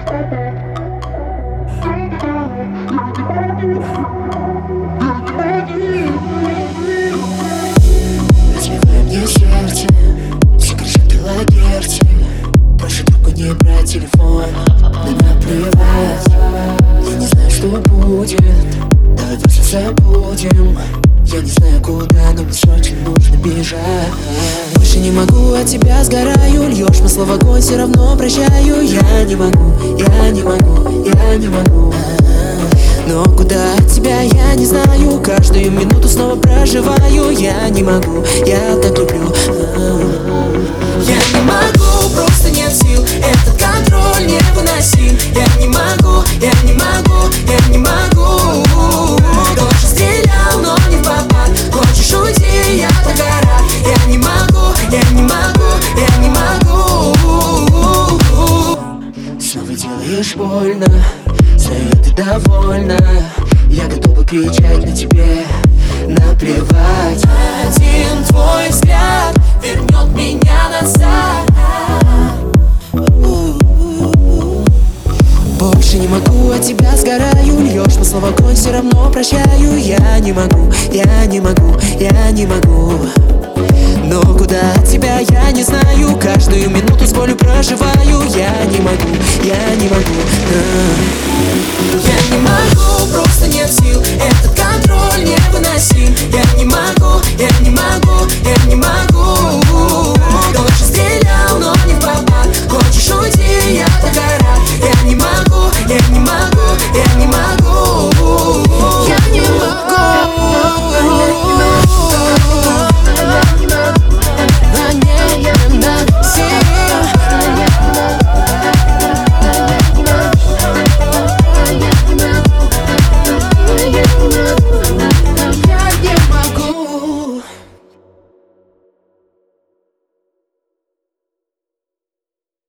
Разбивай мне сердце, все кричат килогерцы. Прошу трубку не брать телефон, да наплевать. Я не знаю, что будет, давай просто забудем. Я не знаю куда, но мне очень нужно бежать. Больше не могу, от тебя сгораю. Льешь масло в огонь, все равно прощаю. Я не могу, я не могу, я не могу. Но куда от тебя, я не знаю. Каждую минуту снова проживаю. Я не могу, я так люблю. Я не могу, просто нет сил. Этот контроль невыносим. Я не могу, я не могу, я не могу. Тоже стрелял, но не в попад. Хочешь уйти, я так гора. Я не могу, я не могу, я не могу. Снова делаешь больно, знаю, ты довольна. Я готова кричать на тебе, наплевать. Один твой взгляд вернет меня назад. Больше не могу, от тебя сгораю. Льешь масло в огонь, все равно прощаю. Я не могу, я не могу, я не могу. Но куда от тебя, я не знаю. Каждую минуту с болью проживаю. Я не могу, я не могу. Я не могу, просто нет сил. Этот контроль не